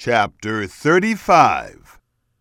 Chapter 35.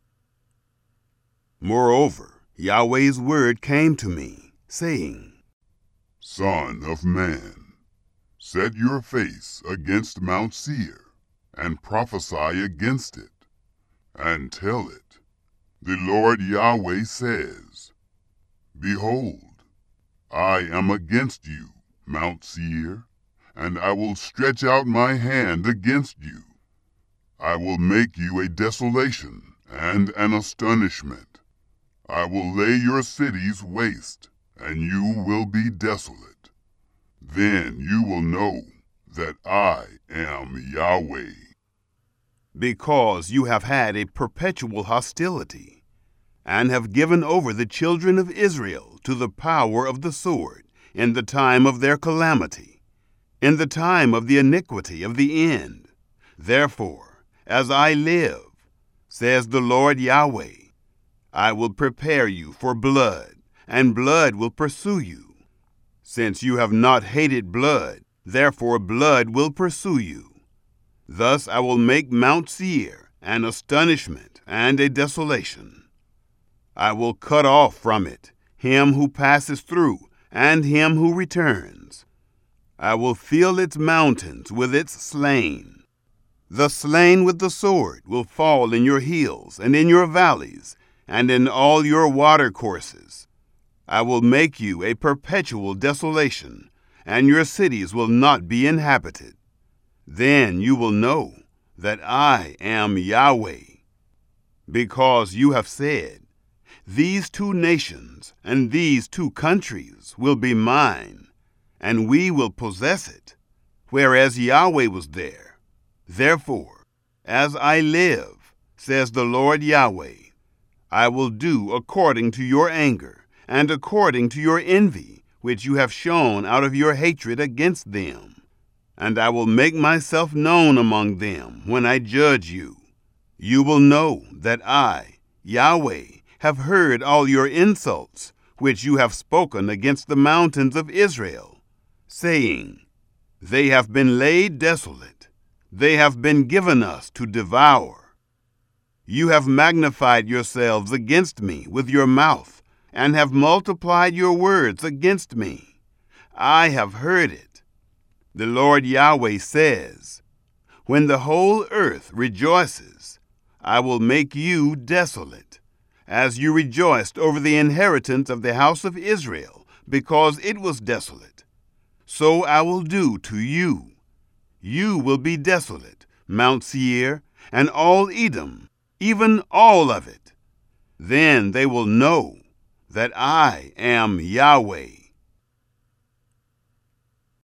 Moreover, Yahweh's word came to me, saying, Son of man, set your face against Mount Seir, and prophesy against it, and tell it, The Lord Yahweh says, Behold, I am against you, Mount Seir, and I will stretch out my hand against you. I will make you a desolation and an astonishment. I will lay your cities waste, and you will be desolate. Then you will know that I am Yahweh. Because you have had a perpetual hostility, and have given over the children of Israel to the power of the sword in the time of their calamity, in the time of the iniquity of the end. Therefore, as I live, says the Lord Yahweh, I will prepare you for blood, and blood will pursue you. Since you have not hated blood, therefore blood will pursue you. Thus I will make Mount Seir an astonishment and a desolation. I will cut off from it him who passes through and him who returns. I will fill its mountains with its slain. The slain with the sword will fall in your hills and in your valleys and in all your watercourses. I will make you a perpetual desolation, and your cities will not be inhabited. Then you will know that I am Yahweh. Because you have said, These two nations and these two countries will be mine, and we will possess it, whereas Yahweh was there. Therefore, as I live, says the Lord Yahweh, I will do according to your anger and according to your envy, which you have shown out of your hatred against them. And I will make myself known among them when I judge you. You will know that I, Yahweh, have heard all your insults, which you have spoken against the mountains of Israel, saying, They have been laid desolate. They have been given us to devour. You have magnified yourselves against me with your mouth, and have multiplied your words against me. I have heard it. The Lord Yahweh says, When the whole earth rejoices, I will make you desolate, as you rejoiced over the inheritance of the house of Israel, because it was desolate. So I will do to you. You will be desolate, Mount Seir, and all Edom, even all of it. Then they will know that I am Yahweh.